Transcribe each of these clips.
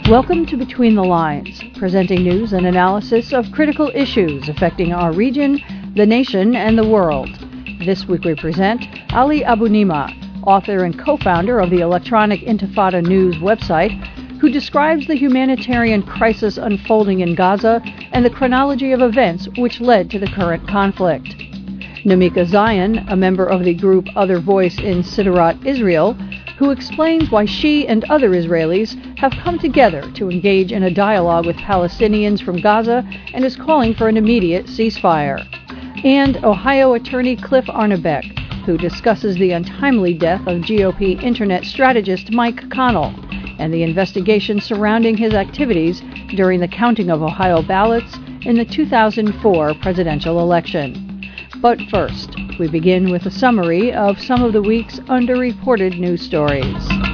Welcome to Between the Lines, presenting news and analysis of critical issues affecting our region, the nation, and the world. This week we present Ali Abunimah, author and co-founder of the Electronic Intifada News website, who describes the humanitarian crisis unfolding in Gaza and the chronology of events which led to the current conflict. Namika Zion, a member of the group Other Voice in Siderat, Israel, who explains why she and other Israelis have come together to engage in a dialogue with Palestinians from Gaza and is calling for an immediate ceasefire. And Ohio attorney Cliff Arnebeck, who discusses the untimely death of GOP internet strategist Mike Connell and the investigation surrounding his activities during the counting of Ohio ballots in the 2004 presidential election. But first, we begin with a summary of some of the week's underreported news stories.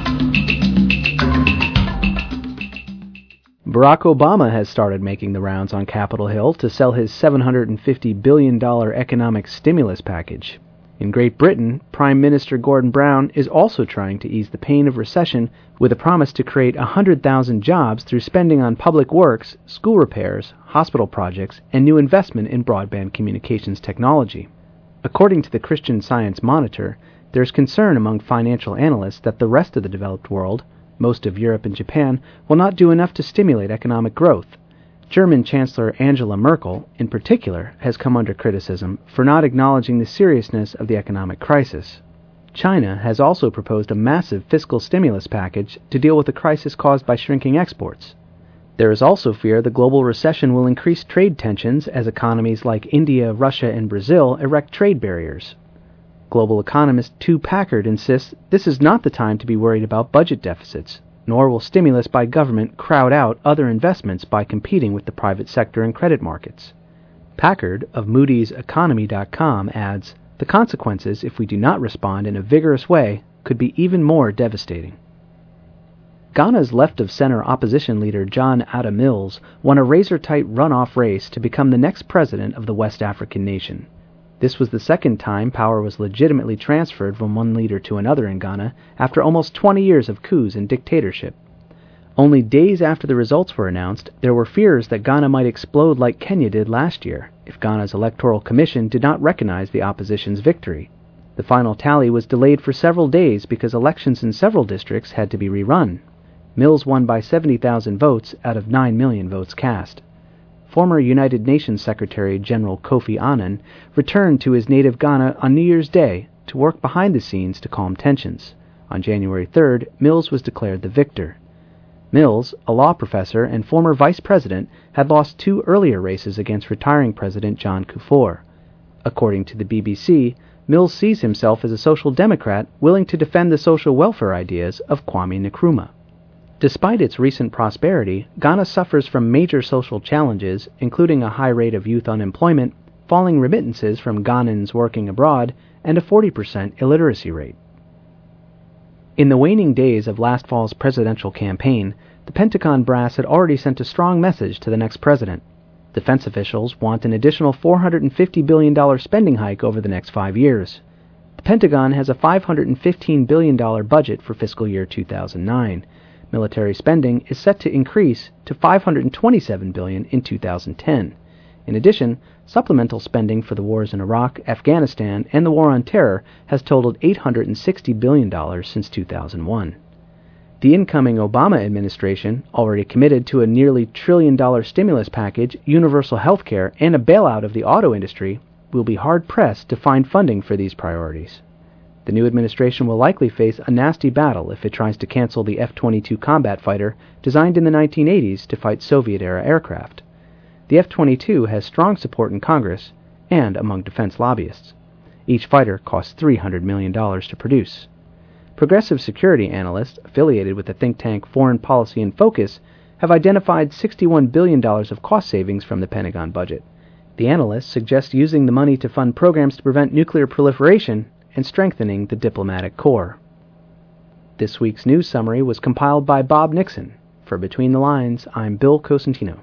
Barack Obama has started making the rounds on Capitol Hill to sell his $750 billion economic stimulus package. In Great Britain, Prime Minister Gordon Brown is also trying to ease the pain of recession with a promise to create 100,000 jobs through spending on public works, school repairs, hospital projects, and new investment in broadband communications technology. According to the Christian Science Monitor, there is concern among financial analysts that the rest of the developed world, most of Europe and Japan, will not do enough to stimulate economic growth. German Chancellor Angela Merkel, in particular, has come under criticism for not acknowledging the seriousness of the economic crisis. China has also proposed a massive fiscal stimulus package to deal with the crisis caused by shrinking exports. There is also fear the global recession will increase trade tensions as economies like India, Russia, and Brazil erect trade barriers. Global economist Tu Packard insists this is not the time to be worried about budget deficits, nor will stimulus by government crowd out other investments by competing with the private sector and credit markets. Packard of Moody'sEconomy.com adds, the consequences, if we do not respond in a vigorous way, could be even more devastating. Ghana's left-of-center opposition leader John Atta Mills won a razor-tight runoff race to become the next president of the West African nation. This was the second time power was legitimately transferred from one leader to another in Ghana after almost 20 years of coups and dictatorship. Only days after the results were announced, there were fears that Ghana might explode like Kenya did last year if Ghana's Electoral Commission did not recognize the opposition's victory. The final tally was delayed for several days because elections in several districts had to be rerun. Mills won by 70,000 votes out of 9 million votes cast. Former United Nations Secretary General Kofi Annan returned to his native Ghana on New Year's Day to work behind the scenes to calm tensions. On January 3rd, Mills was declared the victor. Mills, a law professor and former vice president, had lost 2 earlier races against retiring President John Kufuor. According to the BBC, Mills sees himself as a social democrat willing to defend the social welfare ideas of Kwame Nkrumah. Despite its recent prosperity, Ghana suffers from major social challenges, including a high rate of youth unemployment, falling remittances from Ghanans working abroad, and a 40% illiteracy rate. In the waning days of last fall's presidential campaign, the Pentagon brass had already sent a strong message to the next president. Defense officials want an additional $450 billion spending hike over the next 5 years. The Pentagon has a $515 billion budget for fiscal year 2009. Military spending is set to increase to $527 billion in 2010. In addition, supplemental spending for the wars in Iraq, Afghanistan, and the War on Terror has totaled $860 billion since 2001. The incoming Obama administration, already committed to a nearly $1 trillion stimulus package, universal health care, and a bailout of the auto industry, will be hard-pressed to find funding for these priorities. The new administration will likely face a nasty battle if it tries to cancel the F-22 combat fighter designed in the 1980s to fight Soviet-era aircraft. The F-22 has strong support in Congress and among defense lobbyists. Each fighter costs $300 million to produce. Progressive security analysts affiliated with the think tank Foreign Policy in Focus have identified $61 billion of cost savings from the Pentagon budget. The analysts suggest using the money to fund programs to prevent nuclear proliferation and strengthening the diplomatic corps. This week's news summary was compiled by Bob Nixon. For Between the Lines, I'm Bill Cosentino.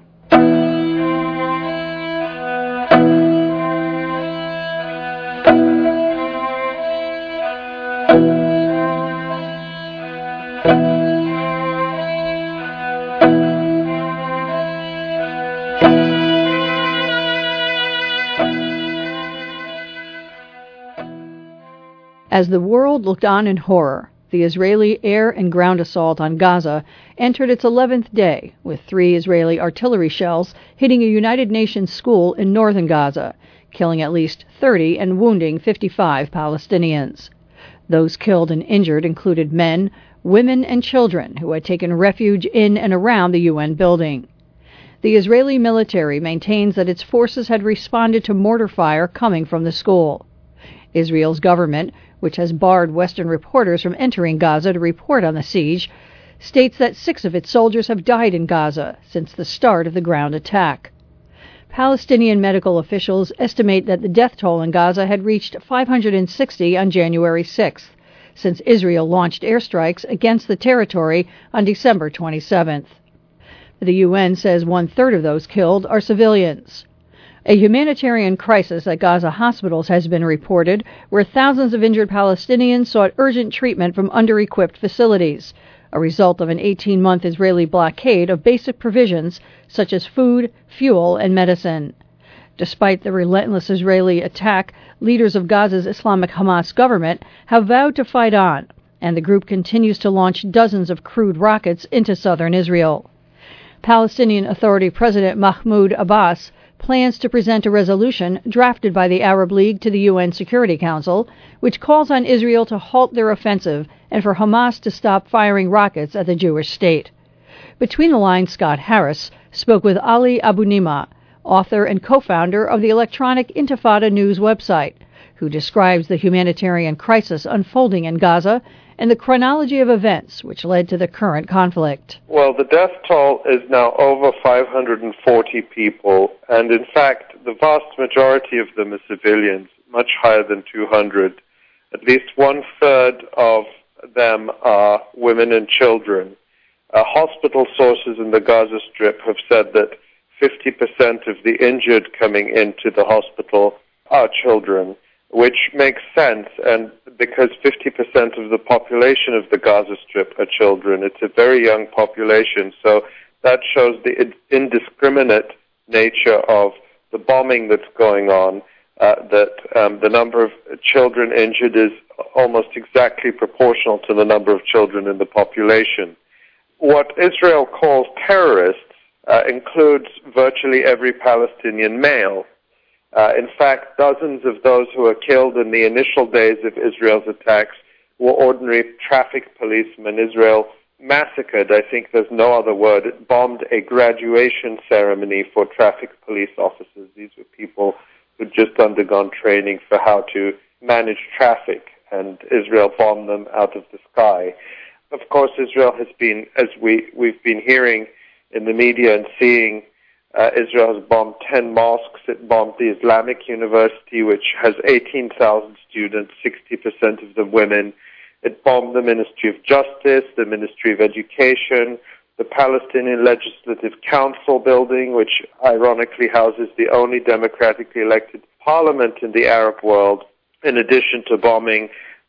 As the world looked on in horror, the Israeli air and ground assault on Gaza entered its 11th day, with 3 Israeli artillery shells hitting a United Nations school in northern Gaza, killing at least 30 and wounding 55 Palestinians. Those killed and injured included men, women, and children who had taken refuge in and around the UN building. The Israeli military maintains that its forces had responded to mortar fire coming from the school. Israel's government, which has barred Western reporters from entering Gaza to report on the siege, states that 6 of its soldiers have died in Gaza since the start of the ground attack. Palestinian medical officials estimate that the death toll in Gaza had reached 560 on January 6th, since Israel launched airstrikes against the territory on December 27th. The UN says 1/3 of those killed are civilians. A humanitarian crisis at Gaza hospitals has been reported, where thousands of injured Palestinians sought urgent treatment from under-equipped facilities, a result of an 18-month Israeli blockade of basic provisions such as food, fuel, and medicine. Despite the relentless Israeli attack, leaders of Gaza's Islamic Hamas government have vowed to fight on, and the group continues to launch dozens of crude rockets into southern Israel. Palestinian Authority President Mahmoud Abbas plans to present a resolution drafted by the Arab League to the UN Security Council, which calls on Israel to halt their offensive and for Hamas to stop firing rockets at the Jewish state. Between the Lines, Scott Harris spoke with Ali Abunimah, author and co-founder of the electronic Intifada News website, who describes the humanitarian crisis unfolding in Gaza and the chronology of events which led to the current conflict. Well, the death toll is now over 540 people, and in fact, the vast majority of them are civilians, much higher than 200. At least 1/3 of them are women and children. Hospital sources in the Gaza Strip have said that 50% of the injured coming into the hospital are children, which makes sense, and because 50% of the population of the Gaza Strip are children, it's a very young population, so that shows the indiscriminate nature of the bombing that's going on, that the number of children injured is almost exactly proportional to the number of children in the population. What Israel calls terrorists includes virtually every Palestinian male. In fact, dozens of those who were killed in the initial days of Israel's attacks were ordinary traffic policemen. Israel massacred, I think there's no other word, it bombed a graduation ceremony for traffic police officers. These were people who'd just undergone training for how to manage traffic, and Israel bombed them out of the sky. Of course, Israel has been, as we've been hearing in the media and seeing, Israel has bombed 10 mosques. It bombed the Islamic University, which has 18,000 students, 60% of them women. It bombed the Ministry of Justice, the Ministry of Education, the Palestinian Legislative Council building, which ironically houses the only democratically elected parliament in the Arab world, in addition to bombing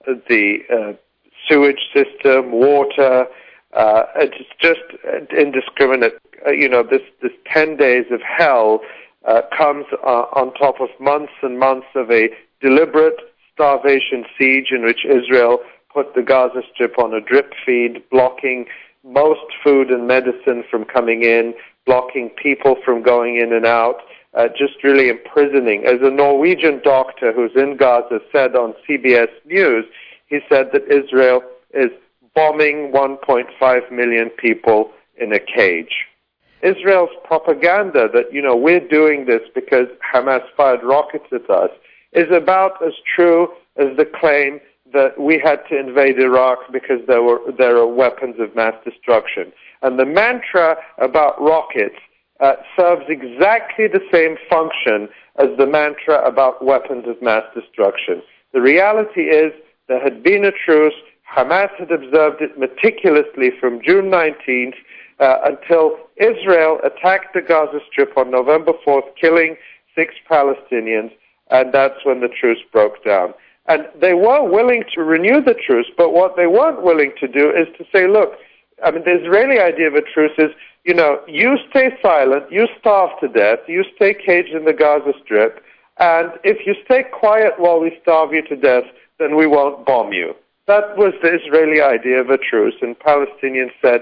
the sewage system, water. It's just indiscriminate. This 10 days of hell comes on top of months and months of a deliberate starvation siege in which Israel put the Gaza Strip on a drip feed, blocking most food and medicine from coming in, blocking people from going in and out, just really imprisoning. As a Norwegian doctor who's in Gaza said on CBS News, he said that Israel is bombing 1.5 million people in a cage. Israel's propaganda that, we're doing this because Hamas fired rockets at us is about as true as the claim that we had to invade Iraq because there are weapons of mass destruction. And the mantra about rockets serves exactly the same function as the mantra about weapons of mass destruction. The reality is there had been a truce. Hamas had observed it meticulously from June 19th until Israel attacked the Gaza Strip on November 4th, killing 6 Palestinians, and that's when the truce broke down. And they were willing to renew the truce, but what they weren't willing to do is to say, look, the Israeli idea of a truce is, you stay silent, you starve to death, you stay caged in the Gaza Strip, and if you stay quiet while we starve you to death, then we won't bomb you. That was the Israeli idea of a truce, and Palestinians said,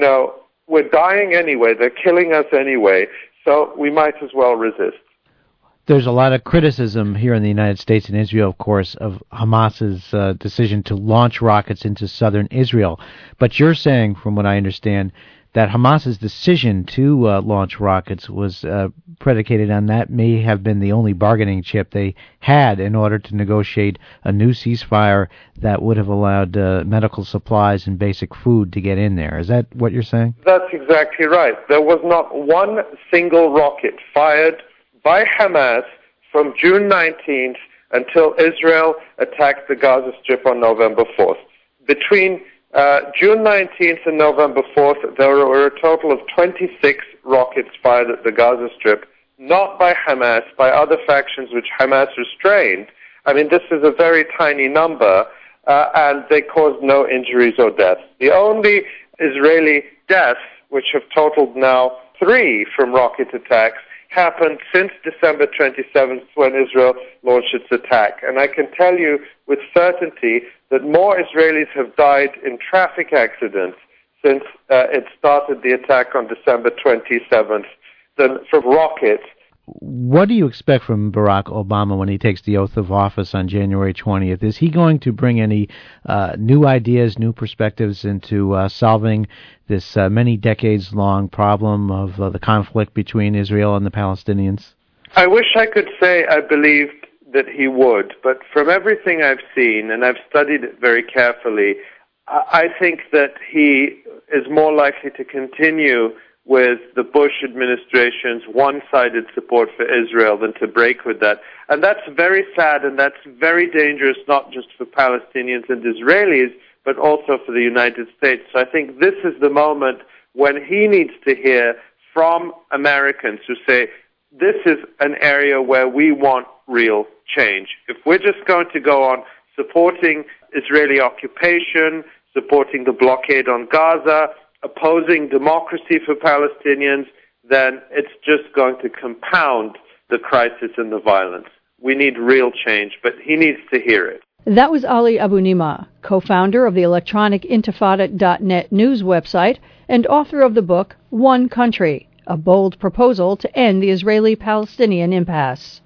we're dying anyway, they're killing us anyway, so we might as well resist. There's a lot of criticism here in the United States and Israel, of course, of Hamas's decision to launch rockets into southern Israel. But you're saying, from what I understand, that Hamas's decision to launch rockets was predicated on that may have been the only bargaining chip they had in order to negotiate a new ceasefire that would have allowed medical supplies and basic food to get in there. Is that what you're saying? That's exactly right. There was not one single rocket fired by Hamas from June 19th until Israel attacked the Gaza Strip on November 4th. Between June 19th and November 4th, there were a total of 26 rockets fired at the Gaza Strip, not by Hamas, by other factions which Hamas restrained. I mean, this is a very tiny number, and they caused no injuries or deaths. The only Israeli deaths, which have totaled now 3 from rocket attacks, happened since December 27th when Israel launched its attack. And I can tell you with certainty that more Israelis have died in traffic accidents since it started the attack on December 27th than from rockets. What do you expect from Barack Obama when he takes the oath of office on January 20th? Is he going to bring any new ideas, new perspectives into solving this many decades-long problem of the conflict between Israel and the Palestinians? I wish I could say I believed that he would, but from everything I've seen, and I've studied it very carefully, I think that he is more likely to continue with the Bush administration's one-sided support for Israel than to break with that. And that's very sad, and that's very dangerous, not just for Palestinians and Israelis, but also for the United States. So I think this is the moment when he needs to hear from Americans who say, this is an area where we want real change. If we're just going to go on supporting Israeli occupation, supporting the blockade on Gaza, opposing democracy for Palestinians, then it's just going to compound the crisis and the violence. We need real change, but he needs to hear it. That was Ali Abunimah, co-founder of the electronicintifada.net news website and author of the book One Country, a bold proposal to end the Israeli-Palestinian impasse.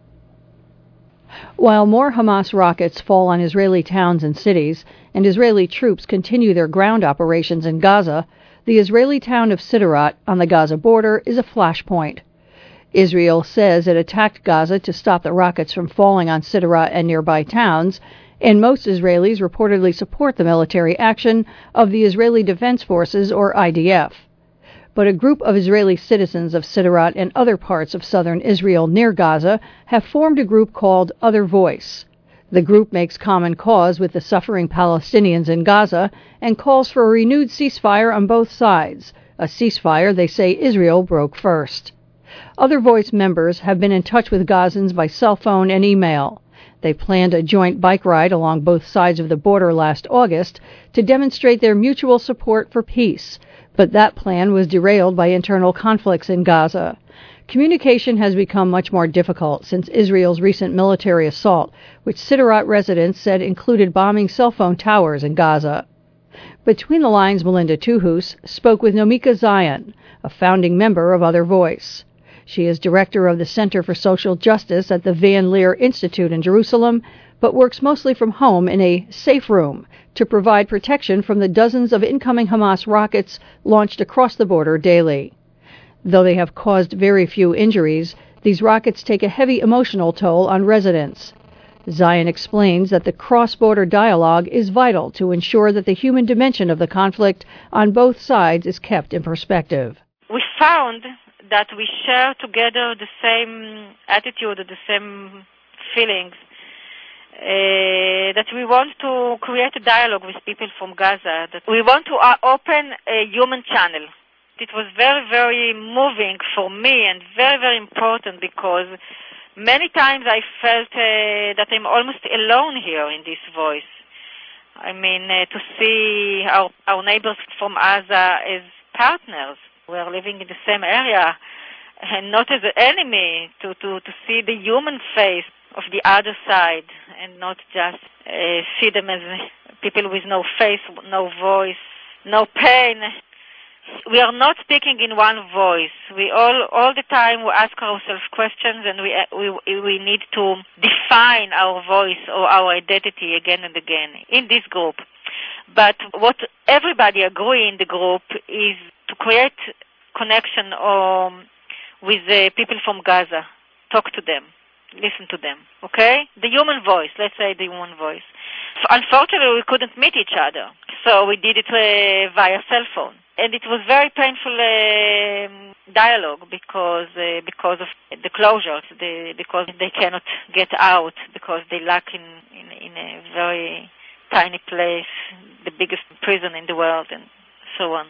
While more Hamas rockets fall on Israeli towns and cities, and Israeli troops continue their ground operations in Gaza, the Israeli town of Sderot on the Gaza border is a flashpoint. Israel says it attacked Gaza to stop the rockets from falling on Sderot and nearby towns, and most Israelis reportedly support the military action of the Israeli Defense Forces, or IDF. But a group of Israeli citizens of Sderot and other parts of southern Israel near Gaza have formed a group called Other Voice. The group makes common cause with the suffering Palestinians in Gaza and calls for a renewed ceasefire on both sides, a ceasefire they say Israel broke first. Other Voice members have been in touch with Gazans by cell phone and email. They planned a joint bike ride along both sides of the border last August to demonstrate their mutual support for peace, but that plan was derailed by internal conflicts in Gaza. Communication has become much more difficult since Israel's recent military assault, which Sderot residents said included bombing cell phone towers in Gaza. Between the lines, Melinda Tuhus spoke with Nomika Zion, a founding member of Other Voice. She is director of the Center for Social Justice at the Van Leer Institute in Jerusalem, but works mostly from home in a safe room to provide protection from the dozens of incoming Hamas rockets launched across the border daily. Though they have caused very few injuries, these rockets take a heavy emotional toll on residents. Zion explains that the cross-border dialogue is vital to ensure that the human dimension of the conflict on both sides is kept in perspective. We found that we share together the same attitude, the same feelings, that we want to create a dialogue with people from Gaza, that we want to open a human channel. It was very, very moving for me and very, very important because many times I felt that I'm almost alone here in this voice. I mean, to see our neighbors from Gaza as partners. We are living in the same area and not as an enemy, to see the human face of the other side and not just see them as people with no face, no voice, no pain. We are not speaking in one voice. We all the time we ask ourselves questions, and we need to define our voice or our identity again and again in this group. But what everybody agree in the group is to create connection with the people from Gaza. Talk to them. Listen to them. Okay? The human voice. Let's say the human voice. Unfortunately, we couldn't meet each other, so we did it via cell phone. And it was very painful dialogue because of the closures, because they cannot get out, because they lack in a very tiny place, the biggest prison in the world, and so on.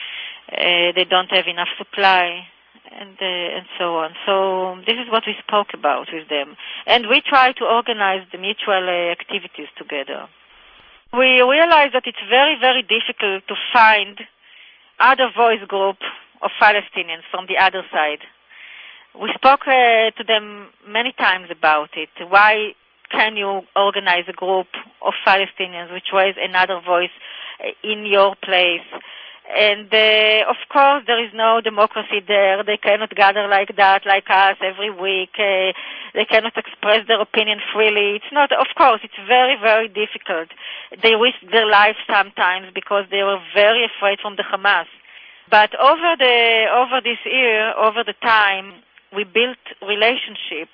They don't have enough supply, and so on. So this is what we spoke about with them, and we try to organize the mutual activities together. We realize that it's very, very difficult to find other voice group of Palestinians from the other side. We spoke to them many times about it. Why can you organize a group of Palestinians which raise another voice in your place? And of course there is no democracy there. They cannot gather like that, like us, every week. They cannot express their opinion freely. It's not, of course, it's very, very difficult. They risk their lives sometimes because they were very afraid from the Hamas. But over this year, over the time, we built relationship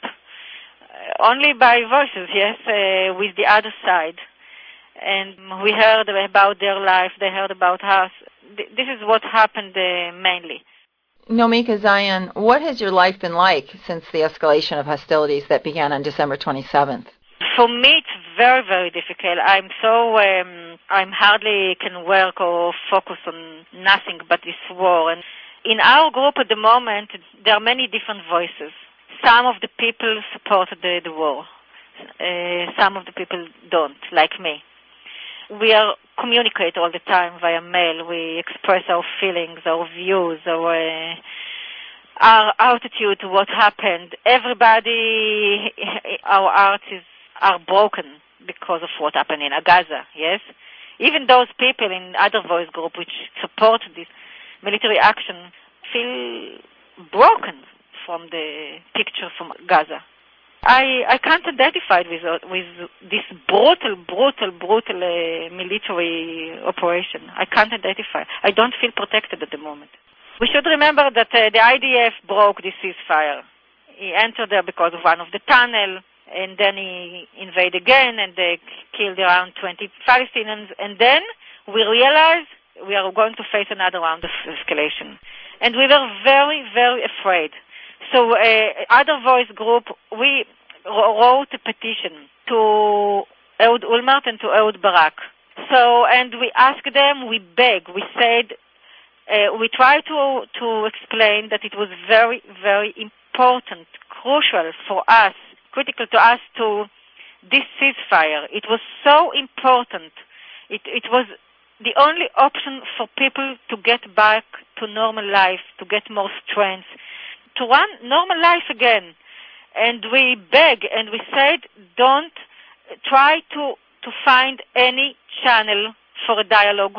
only by voices, yes, with the other side. And we heard about their life, they heard about us. This is what happened mainly. Nomika Zion, what has your life been like since the escalation of hostilities that began on December 27th? For me, it's very, very difficult. I'm hardly can work or focus on nothing but this war. And in our group at the moment, there are many different voices. Some of the people support the war. Some of the people don't, like me. We communicate all the time via mail. We express our feelings, our views, our attitude to what happened. Everybody, our hearts are broken because of what happened in Gaza, yes? Even those people in other voice groups which support this military action feel broken from the picture from Gaza. I can't identify with this brutal military operation. I can't identify. I don't feel protected at the moment. We should remember that the IDF broke the ceasefire. He entered there because of one of the tunnel, and then he invaded again, and they killed around 20 Palestinians. And then we realized we are going to face another round of escalation. And we were very, very afraid. So other voice group, we wrote a petition to Ehud Olmert and to Ehud Barak. So, and we asked them, we begged, we said, we tried to explain that it was very, very important, crucial for us, critical to us to this ceasefire. It was so important. It was the only option for people to get back to normal life, to get more strength, to run normal life again. And we begged and we said, don't try to find any channel for a dialogue,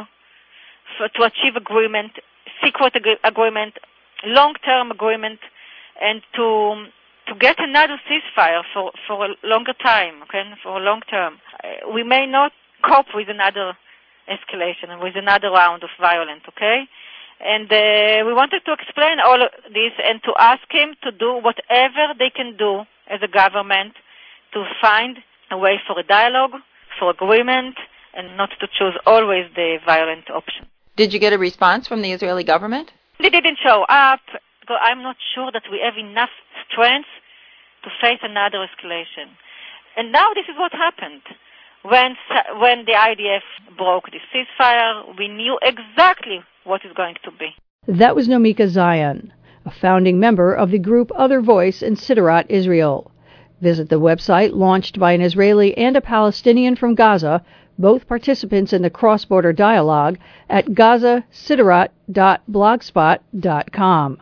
to achieve agreement, secret agreement, long-term agreement, and to get another ceasefire for a longer time, okay, for a long term. We may not cope with another escalation and with another round of violence, okay? And we wanted to explain all of this and to ask him to do whatever they can do as a government to find a way for a dialogue, for agreement, and not to choose always the violent option. Did you get a response from the Israeli government? They didn't show up. I'm not sure that we have enough strength to face another escalation. And now this is what happened. When the IDF broke the ceasefire, we knew exactly what is going to be. That was Nomika Zion, a founding member of the group Other Voice in Sderot, Israel. Visit the website launched by an Israeli and a Palestinian from Gaza, both participants in the cross-border dialogue, at gazasderot.blogspot.com.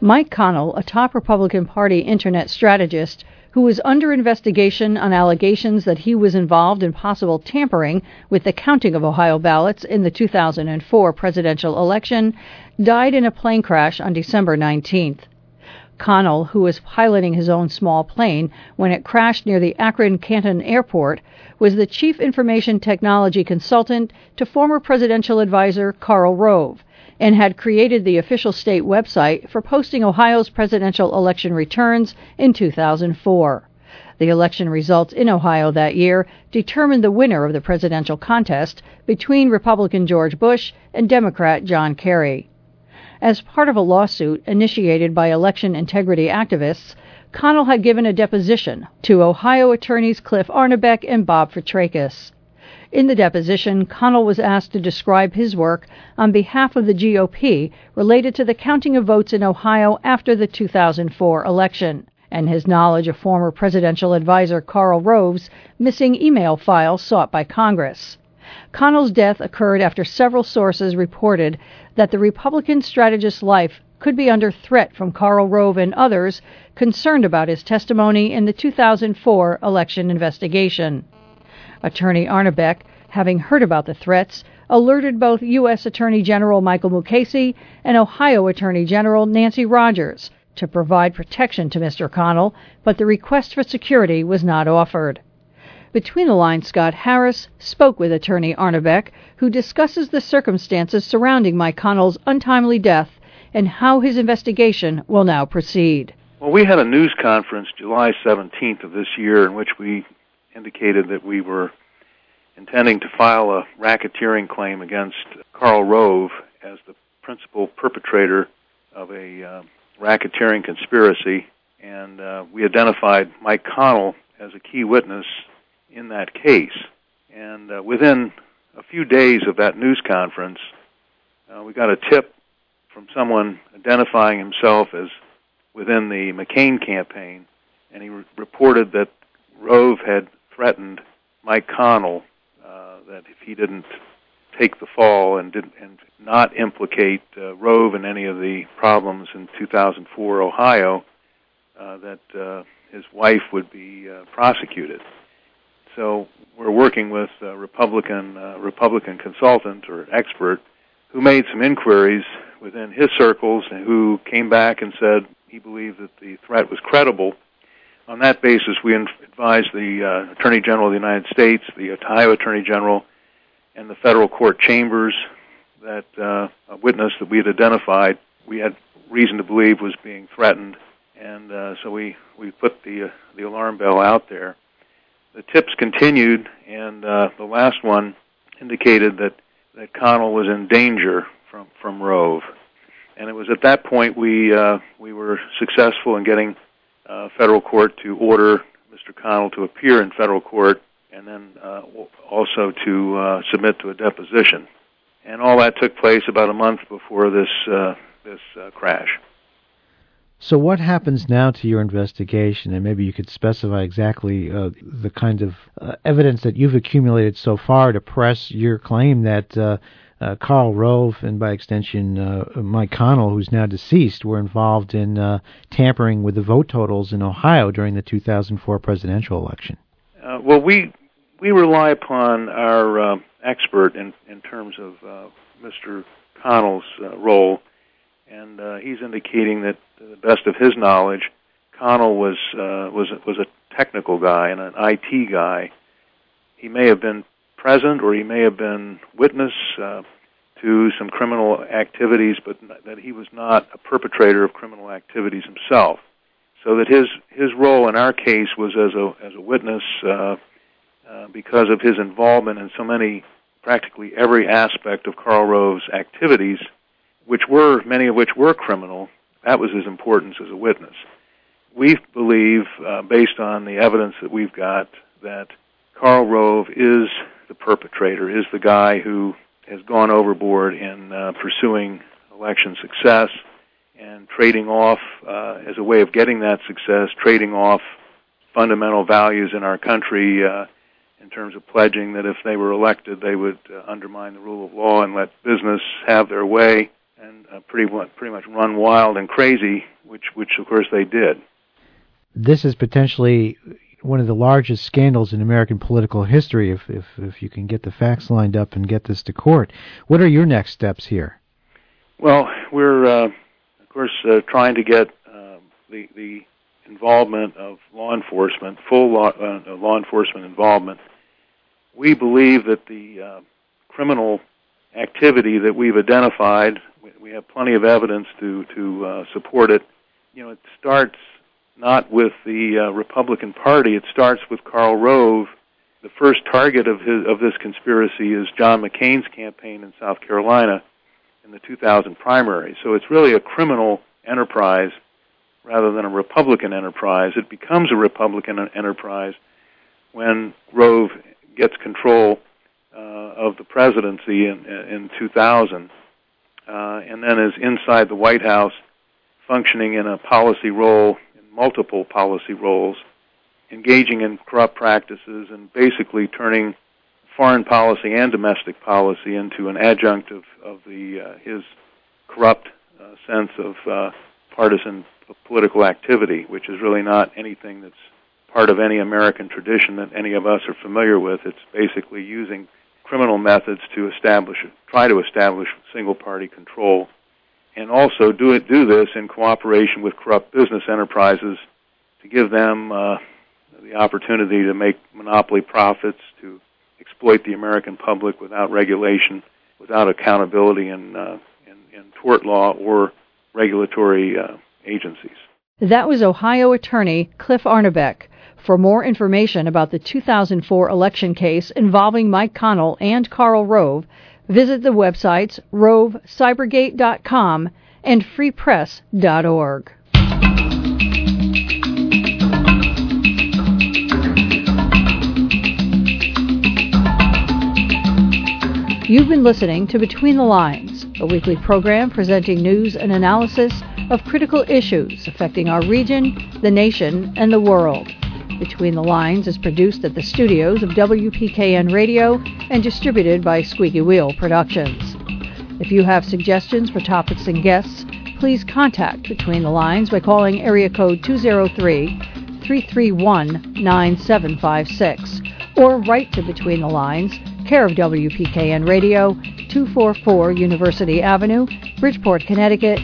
Mike Connell, a top Republican Party internet strategist who was under investigation on allegations that he was involved in possible tampering with the counting of Ohio ballots in the 2004 presidential election, died in a plane crash on December 19th. Connell, who was piloting his own small plane when it crashed near the Akron-Canton Airport, was the chief information technology consultant to former presidential advisor Karl Rove, and had created the official state website for posting Ohio's presidential election returns in 2004. The election results in Ohio that year determined the winner of the presidential contest between Republican George Bush and Democrat John Kerry. As part of a lawsuit initiated by election integrity activists, Connell had given a deposition to Ohio attorneys Cliff Arnebeck and Bob Fitrakis. In the deposition, Connell was asked to describe his work on behalf of the GOP related to the counting of votes in Ohio after the 2004 election, and his knowledge of former presidential advisor Karl Rove's missing email files sought by Congress. Connell's death occurred after several sources reported that the Republican strategist's life could be under threat from Karl Rove and others concerned about his testimony in the 2004 election investigation. Attorney Arnebeck, having heard about the threats, alerted both U.S. Attorney General Michael Mukasey and Ohio Attorney General Nancy Rogers to provide protection to Mr. Connell, but the request for security was not offered. Between the Lines, Scott Harris spoke with Attorney Arnebeck, who discusses the circumstances surrounding Mike Connell's untimely death and how his investigation will now proceed. Well, we had a news conference July 17th of this year in which we indicated that we were intending to file a racketeering claim against Karl Rove as the principal perpetrator of a racketeering conspiracy, and we identified Mike Connell as a key witness in that case. And within a few days of that news conference, we got a tip from someone identifying himself as within the McCain campaign, and he reported that Rove had threatened Mike Connell that if he didn't take the fall and not implicate Rove in any of the problems in 2004 Ohio, that his wife would be prosecuted. So we're working with a Republican consultant or expert who made some inquiries within his circles and who came back and said he believed that the threat was credible. On that basis, we advised the Attorney General of the United States, the Ohio Attorney General, and the federal court chambers that a witness that we had identified we had reason to believe was being threatened, and so we put the alarm bell out there. The tips continued, and the last one indicated that Connell was in danger from Rove. And it was at that point we were successful in getting federal court to order Mr. Connell to appear in federal court and then also to submit to a deposition. And all that took place about a month before this crash. So what happens now to your investigation? And maybe you could specify exactly the kind of evidence that you've accumulated so far to press your claim that Karl Rove and, by extension, Mike Connell, who's now deceased, were involved in tampering with the vote totals in Ohio during the 2004 presidential election. Well, we rely upon our expert in terms of Mr. Connell's role, and he's indicating that, to the best of his knowledge, Connell was a technical guy and an IT guy. He may have been present or he may have been witness to some criminal activities, but that he was not a perpetrator of criminal activities himself. So that his role in our case was as a witness because of his involvement in so many, practically every aspect of Karl Rove's activities, many of which were criminal. That was his importance as a witness. We believe, based on the evidence that we've got, that Karl Rove is the perpetrator, is the guy who has gone overboard in pursuing election success and trading off, as a way of getting that success, trading off fundamental values in our country in terms of pledging that if they were elected, they would undermine the rule of law and let business have their way and pretty much run wild and crazy which of course they did. This is potentially one of the largest scandals in American political history if you can get the facts lined up and get this to court. What are your next steps here? Well, we're, of course, trying to get the involvement of law enforcement, full law enforcement involvement. We believe that the criminal activity that we've identified, we have plenty of evidence to support it. It starts not with the Republican Party. It starts with Karl Rove. The first target of this conspiracy is John McCain's campaign in South Carolina in the 2000 primary. So it's really a criminal enterprise rather than a Republican enterprise. It becomes a Republican enterprise when Rove gets control of the presidency in 2000, and then is inside the White House, functioning in a policy role, in multiple policy roles, engaging in corrupt practices, and basically turning foreign policy and domestic policy into an adjunct of his corrupt sense of partisan political activity, which is really not anything that's part of any American tradition that any of us are familiar with. It's basically using criminal methods to try to establish single-party control, and also do this in cooperation with corrupt business enterprises to give them the opportunity to make monopoly profits, to exploit the American public without regulation, without accountability in tort law or regulatory agencies. That was Ohio attorney Cliff Arnebeck. For more information about the 2004 election case involving Mike Connell and Karl Rove, visit the websites rovecybergate.com and freepress.org. You've been listening to Between the Lines, a weekly program presenting news and analysis of critical issues affecting our region, the nation, and the world. Between the Lines is produced at the studios of WPKN Radio and distributed by Squeaky Wheel Productions. If you have suggestions for topics and guests, please contact Between the Lines by calling area code 203-331-9756 or write to Between the Lines, care of WPKN Radio, 244 University Avenue, Bridgeport, Connecticut,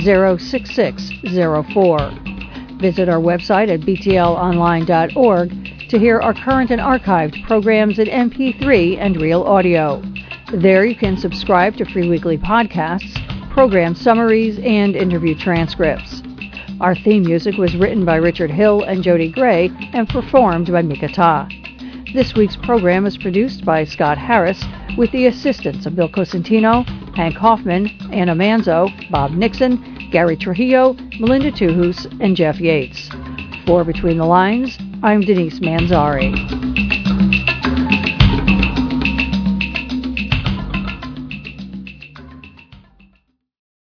06604. Visit our website at btlonline.org to hear our current and archived programs in MP3 and real audio. There you can subscribe to free weekly podcasts, program summaries, and interview transcripts. Our theme music was written by Richard Hill and Jody Gray and performed by Mika Ta. This week's program is produced by Scott Harris with the assistance of Bill Cosentino, Hank Hoffman, Anna Manzo, Bob Nixon, Gary Trujillo, Melinda Tuhus, and Jeff Yates. For Between the Lines, I'm Denise Manzari.